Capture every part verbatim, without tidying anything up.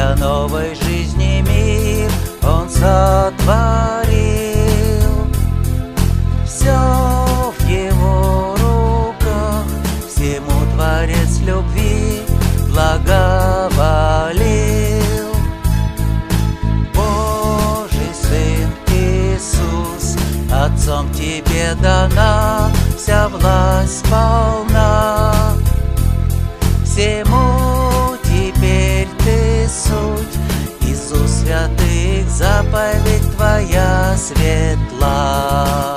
для новой жизни мир Он сотворил. Все в Его руках, всему Творец любви благоволил. Божий Сын Иисус, Отцом тебе дана вся власть полна. Всему теперь ты суть, Иисус святых, заповедь твоя светла.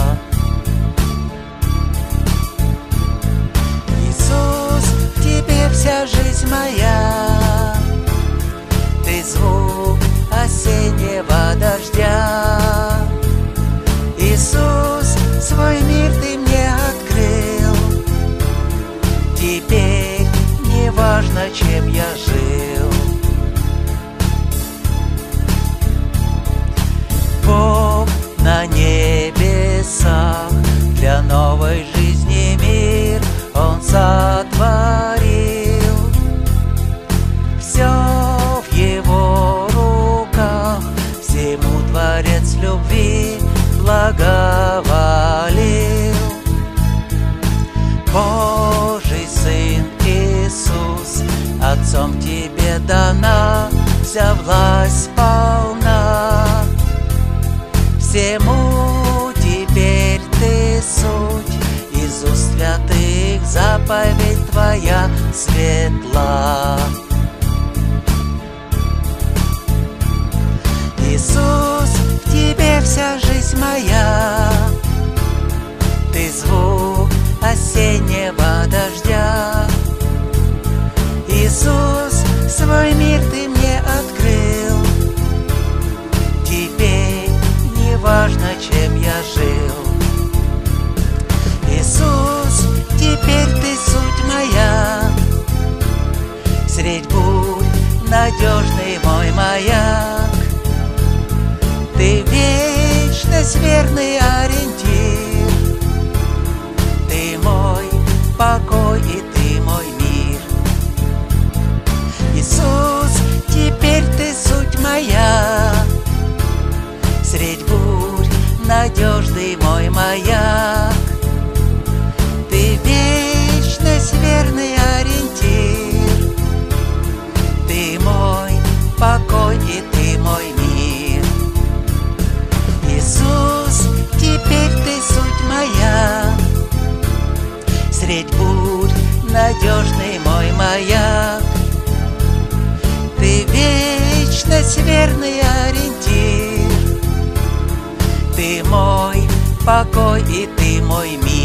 Иисус, в тебе вся жизнь моя, ты звук осеннего дождя. Иисус, свой мир ты мне открыл, теперь не важно, чем я жил. Бог на небесах, для новой жизни мир Он сотворил. Все в Его руках, всему Творец любви благоволил. Божий Сын Иисус, Отцом тебе дана вся власть полна. Всему теперь ты суть, Иисус святых, заповедь твоя светла. Иисус, в тебе вся жизнь моя, ты звук осеннего дождя. Иисус, свой мир ты мне открыл, теперь не важно, чем я жил. Иисус, теперь ты суть моя, средь бурь надежный мой маяк. Ты вечность, верный ориентир, ты мой покой и ты мой мир. Иисус, теперь ты суть моя, средь бурь надежный мой маяк. Ты вечность, верный ориентир, ты мой покой и ты мой мир. Иисус, теперь ты суть моя, средь бурь надежный мой маяк. Ты вечность, верный ориентир, ты мой покой и ты мой мир.